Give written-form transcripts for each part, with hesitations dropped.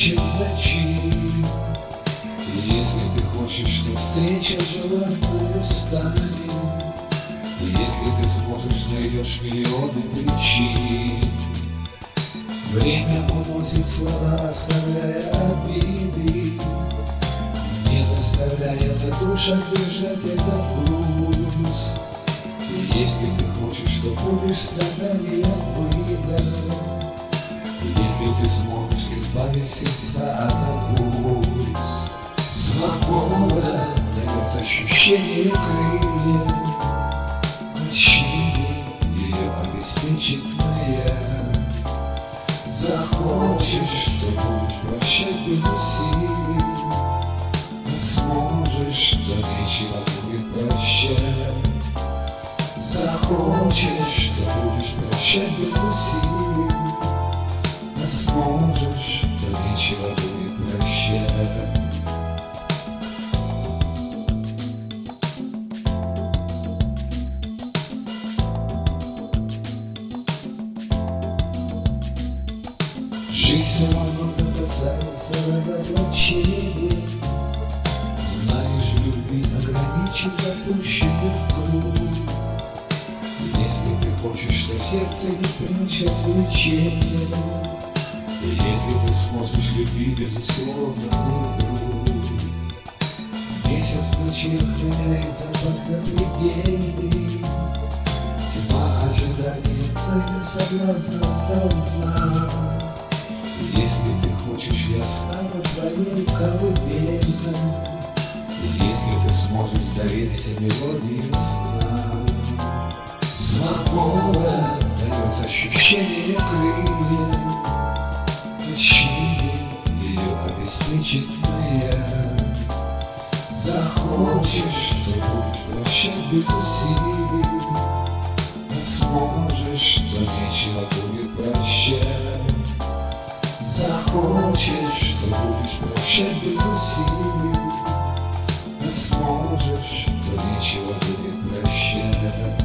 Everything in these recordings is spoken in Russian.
значит зачем? Если ты хочешь, что встреча желанную станет, если ты сможешь, найдешь миллионы причин. Время уносит слова, оставляя обиды, не заставляя на душах держать этот груз. И если ты хочешь, что будешь страдать от выбора, если ты сможешь, избавить сердца от груз. Свобода дает ощущение крыльев, мужчине ее обеспечит моя. Захочешь, то будешь прощать без усилий, а сможешь, то нечего будет прощать. Захочешь, то будешь прощать без усилий, а сможешь, то нечего будет прощать. Жизнь все равно касается разоблачения. Знаешь, в любви ограничен допущенных круг. Если ты хочешь, что сердце не прячет влечение, если ты сможешь любить, безусловно, друг. Месяц ночи охраняет запах запредельный, тьма ожидания твоим соблазнов давна. Если ты хочешь, я стану твоим колыбельным, если ты сможешь, доверься мелодии сна. Свобода дает ощущение крыльев, мужчине ее обеспечит моя. Захочешь, то будешь прощать без усилий, а сможешь, то нечего будет прощать. Захочешь, то будешь прощать без усилий, а сможешь, то нечего будет прощать.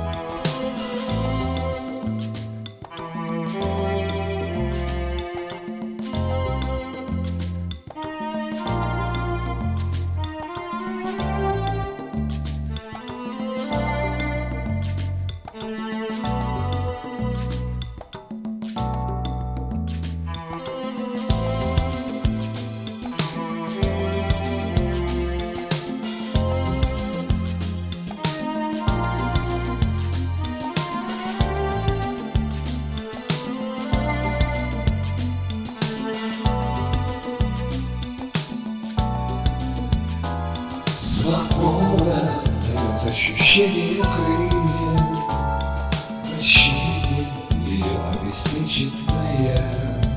Свобода дает ощущение крыльев, мужчине ее обеспечит моя.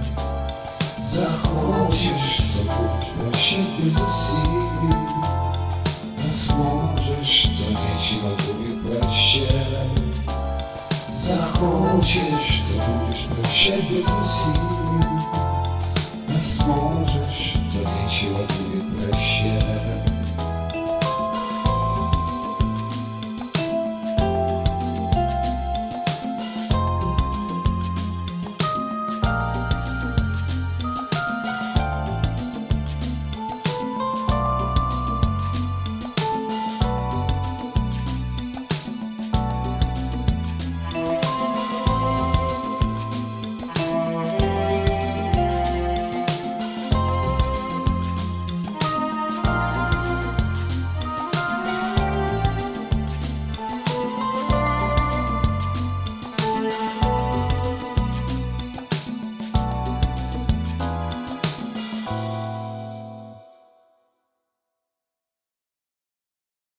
Захочешь, то будешь прощать без усилий, а сможешь, то нечего будет прощать. Захочешь, то будешь прощать без усилий, а сможешь, то нечего будет прощать.